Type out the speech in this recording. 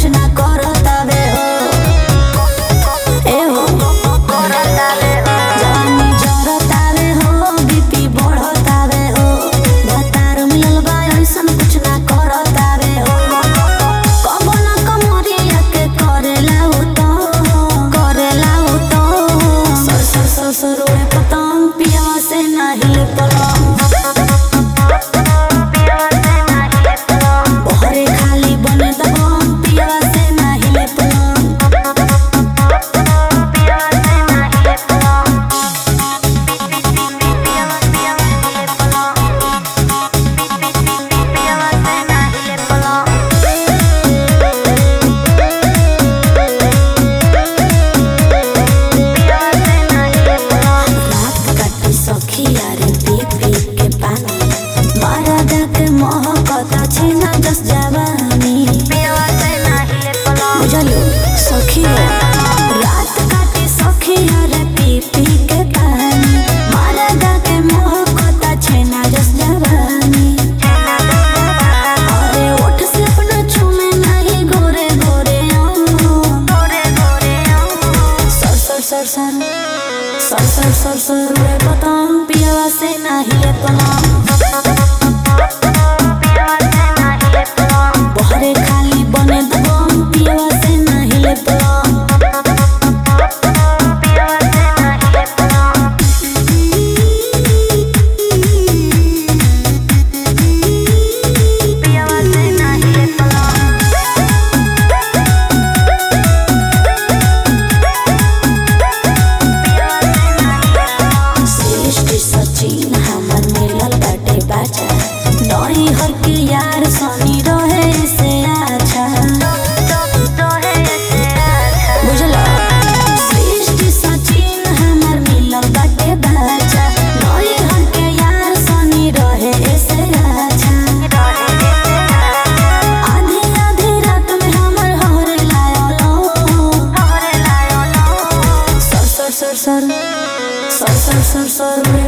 ना करतावे हो ए हो करतावे हो जवानी जरतावे हो बीपी बढ़तावे हो भतार मिलल बा ऐसन कुछ ना करतावे हो कबो ना कमरिया के करेला हो तो सर सर उड़े पतंग पिया से ना हिले पलंग सर उड़े पतंग पिया से ना हिले पलंग बहरे खाली बने दबंग पिया से ना हिले पलंग हर के यार सनी रहे से अच्छा बुझला सृष्टि सचिन हमर मिलल बाटे बाचा नई हर के यार सनी रहे से अच्छा आधी रात में हमर हरे लायलो सर